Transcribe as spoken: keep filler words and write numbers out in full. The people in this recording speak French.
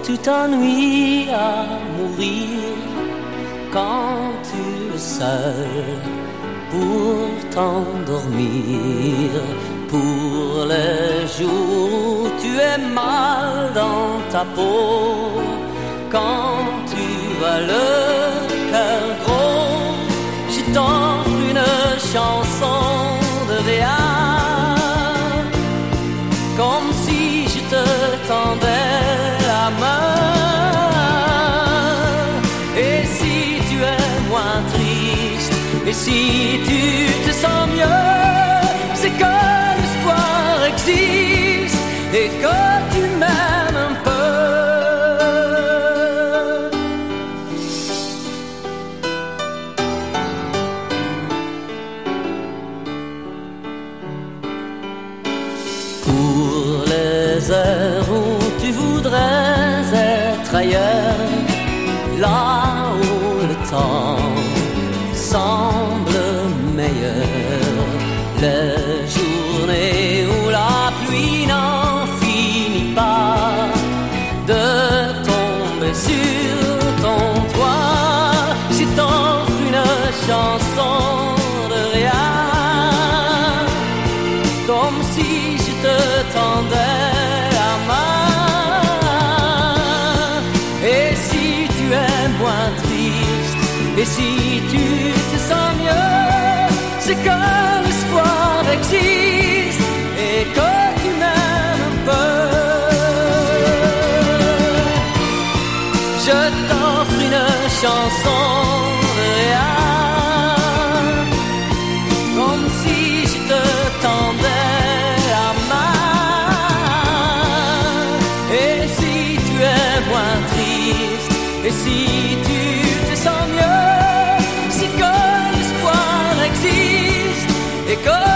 tu t'ennuies à mourir quand tu es seul pour t'endormir, pour les jours où tu es mal dans ta peau, quand tu as le cœur gros, je t'offre une chanson de Réa, comme si je te tendais la main. Et si tu es moins triste, et si tu te sens mieux, c'est que l'espoir existe et que tu m'aimes un peu. Pour les heures où tu voudrais être ailleurs, là où le temps semble meilleur, les journées où la pluie n'en finit pas de tomber sur ton toit, je t'offre une chanson de rien, comme si je te tendais la main. Et si tu es moins triste, et si tu te sens mieux, c'est que l'espoir existe et que tu m'aimes un peu. Je t'offre une chanson de rien, comme si je te tendais la main. Et si tu es moins triste, et si tu te sens mieux, c'est que l'espoir existe et que